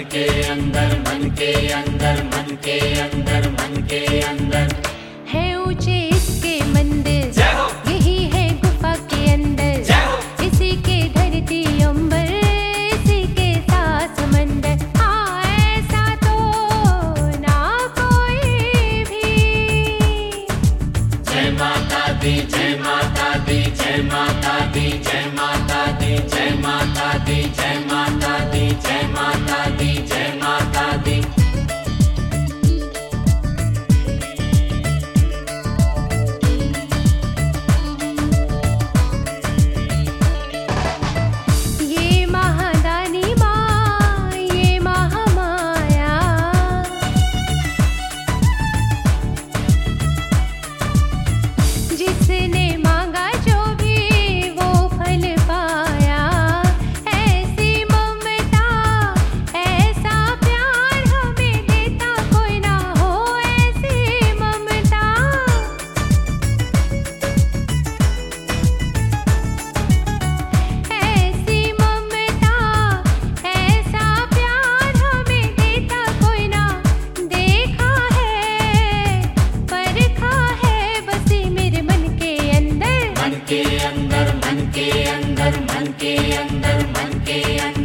के अंदर, मन के अंदर, मन के अंदर, मन के अंदर है ऊंचे इसके मंदिर, यही है गुफा के अंदर, इसी के धरती अंबर, इसी के साथ समंदर। हाँ ऐसा तो ना कोई भी। जय माता दी, जय माता दी, जय माता दी, जय माता दी, जय माता दी, जय माता दी, जय माता दी, जय माता दी। ये महादानी माँ, ये महामाया, जिसने मांगा जो भी वो फल पाया। ऐसी ममता, ऐसा प्यार हमें देता कोई ना हो, ऐसी ममता। ऐसी ममता, ऐसा प्यार हमें देता कोई ना। देखा है, परखा है, बसी मेरे मन के अंदर, मन के अंदर, मन के अंदर, मन के अंदर, मन के अंदर।